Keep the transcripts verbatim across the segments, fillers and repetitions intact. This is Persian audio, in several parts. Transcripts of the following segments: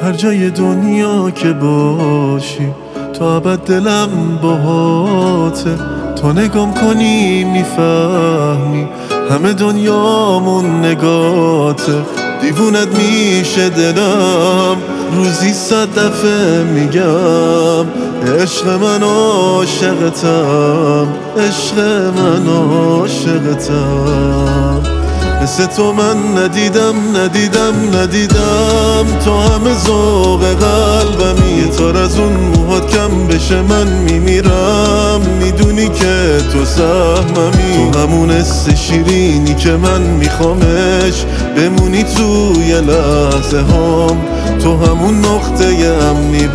هر جای دنیا که باشی تو ابد دلم باهاته. تو نگام کنی میفهمی همه دنیامون نگاته. دیوونت میشه دلم روزی صد دفعه میگم عشق من عاشقتم، عشق من عاشقتم. مثل تو من ندیدم ندیدم ندیدم. تو همه ذوق قلبمی. یه تار از اون موهات کم بشه من میمیرم. میدونی که تو سهممی. تو همون حس شیرینی که من میخوامش بمونی توی لحظه هام. تو همون نقطه امنی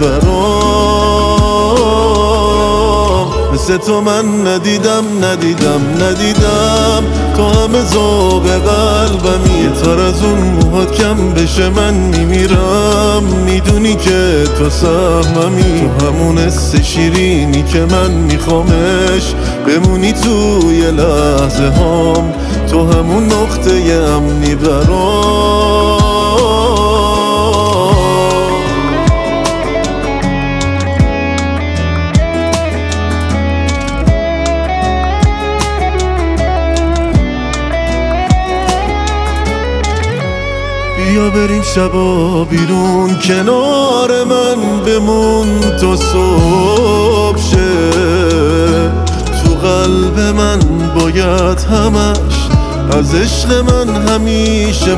برام. مثل تو من ندیدم ندیدم ندیدم. تو همه ذوق قلبمی. یه تار از اون موهات کم بشه من میمیرم. میدونی که تو سهممی. تو همون حس شیرینی که من میخوامش بمونی توی لحظه هام. تو همون نقطه امنی برام. بیا بریم شبا بیرون کنار من بمون تا صبح شه. تو قلب من باید همش از عشق من همیشه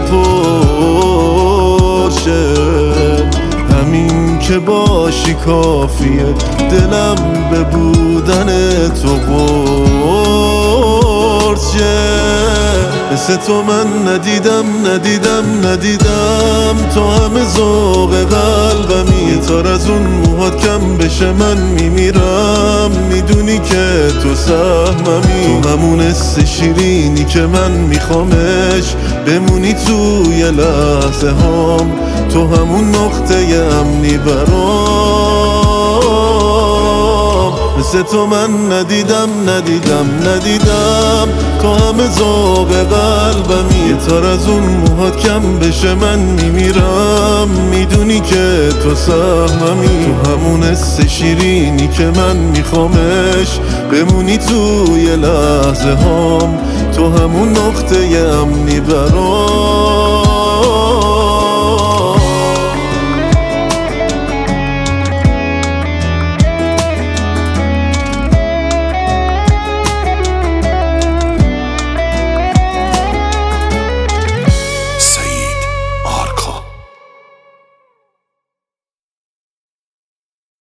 پرشه. همین که باشی کافیه دلم به بودن تو قرصه. مثل تو من ندیدم ندیدم ندیدم. تو همه ذوق قلبمی. یه تار از اون موهات کم بشه من میمیرم. میدونی که تو سهممی. تو همون حس شیرینی که من میخوامش بمونی توی لحظه هام. تو همون نقطه امنی برام. مثل تو من ندیدم ندیدم ندیدم. تو همه ذوق قلبمی. یه تار از اون موهات کم بشه من میمیرم. میدونی که تو سهممی. تو همون حس شیرینی که من میخوامش بمونی توی لحظه هام. تو همون نقطه امنی برام.